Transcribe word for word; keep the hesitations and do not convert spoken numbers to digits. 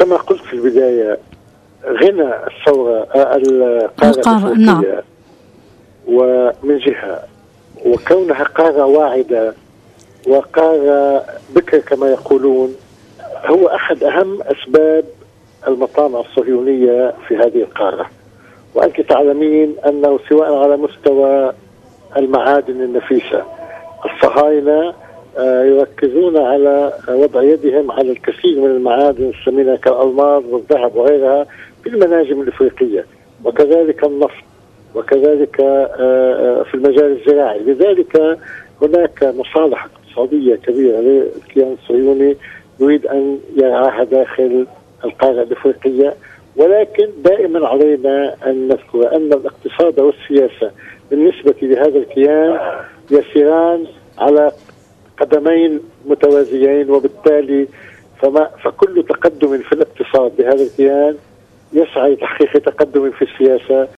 كما قلت في البداية، غنى الثورة القارة نعم. ومن جهة، وكونها قارة واعدة وقارة بكر كما يقولون، هو أحد أهم أسباب المطامع الصهيونية في هذه القارة. وأنت تعلمين أنه سواء على مستوى المعادن النفيسة، الصهاينة يركزون على وضع يدهم على الكثير من المعادن الثمينة كالألماس والذهب وغيرها في المناجم الإفريقية، وكذلك النفط، وكذلك في المجال الزراعي. لذلك هناك مصالح اقتصادية كبيرة للكيان الصهيوني يريد أن يرعاها داخل القارة الإفريقية. ولكن دائما علينا أن نذكر أن الاقتصاد والسياسة بالنسبة لهذا الكيان يسيران على قدمين متوازيين، وبالتالي فما فكل تقدم في الاقتصاد بهذا الكيان يسعى لتحقيق تقدم في السياسة